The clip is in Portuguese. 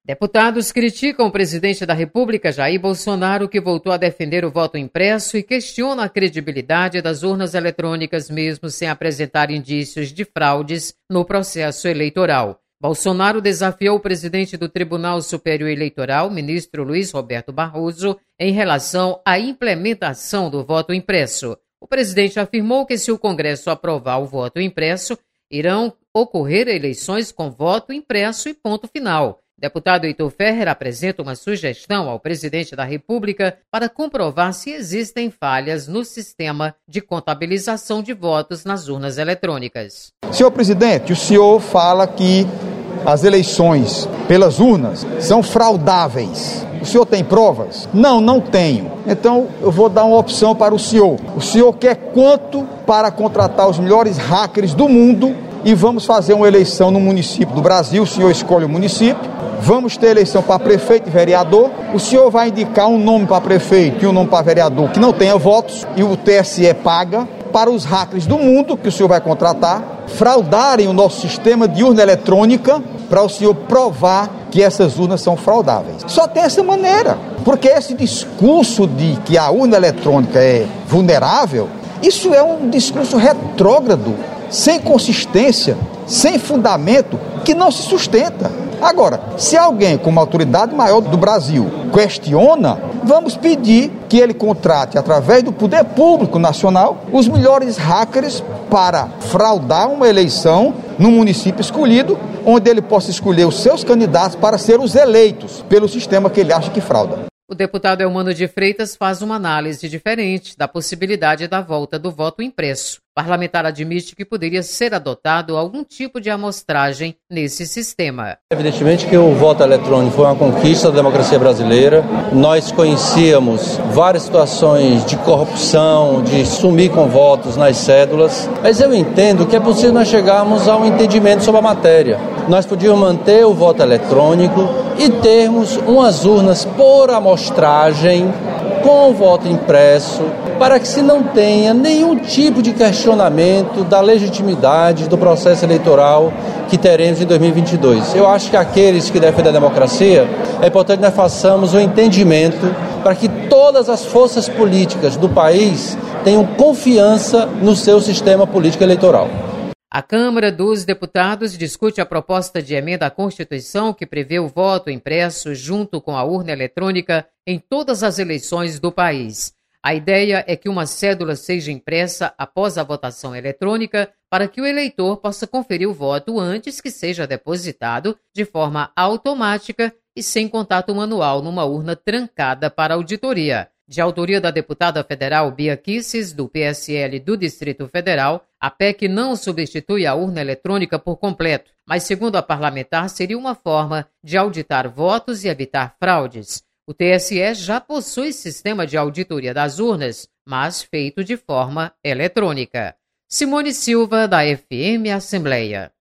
Deputados criticam o presidente da República, Jair Bolsonaro, que voltou a defender o voto impresso e questiona a credibilidade das urnas eletrônicas mesmo sem apresentar indícios de fraudes no processo eleitoral. Bolsonaro desafiou o presidente do Tribunal Superior Eleitoral, ministro Luiz Roberto Barroso, em relação à implementação do voto impresso. O presidente afirmou que se o Congresso aprovar o voto impresso, irão ocorrer eleições com voto impresso e ponto final. Deputado Heitor Ferrer apresenta uma sugestão ao presidente da República para comprovar se existem falhas no sistema de contabilização de votos nas urnas eletrônicas. Senhor presidente, o senhor fala que as eleições pelas urnas são fraudáveis. O senhor tem provas? Não tenho. Então eu vou dar uma opção para o senhor. O senhor quer quanto para contratar os melhores hackers do mundo e vamos fazer uma eleição no município do Brasil? O senhor escolhe o município. Vamos ter eleição para prefeito e vereador. O senhor vai indicar um nome para prefeito e um nome para vereador que não tenha votos e o TSE paga para os hackers do mundo que o senhor vai contratar fraudarem o nosso sistema de urna eletrônica para o senhor provar que essas urnas são fraudáveis. Só tem essa maneira, porque esse discurso de que a urna eletrônica é vulnerável, isso é um discurso retrógrado, sem consistência, sem fundamento, que não se sustenta. Agora, se alguém com uma autoridade maior do Brasil questiona, vamos pedir que ele contrate, através do poder público nacional, os melhores hackers para fraudar uma eleição no município escolhido, onde ele possa escolher os seus candidatos para ser os eleitos pelo sistema que ele acha que frauda. O deputado Eumano de Freitas faz uma análise diferente da possibilidade da volta do voto impresso. O parlamentar admite que poderia ser adotado algum tipo de amostragem nesse sistema. Evidentemente que o voto eletrônico foi uma conquista da democracia brasileira. Nós conhecíamos várias situações de corrupção, de sumir com votos nas cédulas, mas eu entendo que é possível nós chegarmos a um entendimento sobre a matéria. Nós podíamos manter o voto eletrônico e termos umas urnas por amostragem com o voto impresso, para que se não tenha nenhum tipo de questionamento da legitimidade do processo eleitoral que teremos em 2022. Eu acho que aqueles que defendem a democracia, é importante que nós façamos o entendimento para que todas as forças políticas do país tenham confiança no seu sistema político eleitoral. A Câmara dos Deputados discute a proposta de emenda à Constituição que prevê o voto impresso junto com a urna eletrônica em todas as eleições do país. A ideia é que uma cédula seja impressa após a votação eletrônica para que o eleitor possa conferir o voto antes que seja depositado de forma automática e sem contato manual numa urna trancada para auditoria. De autoria da deputada federal Bia Kicis, do PSL do Distrito Federal, a PEC não substitui a urna eletrônica por completo, mas, segundo a parlamentar, seria uma forma de auditar votos e evitar fraudes. O TSE já possui sistema de auditoria das urnas, mas feito de forma eletrônica. Simone Silva, da FM Assembleia.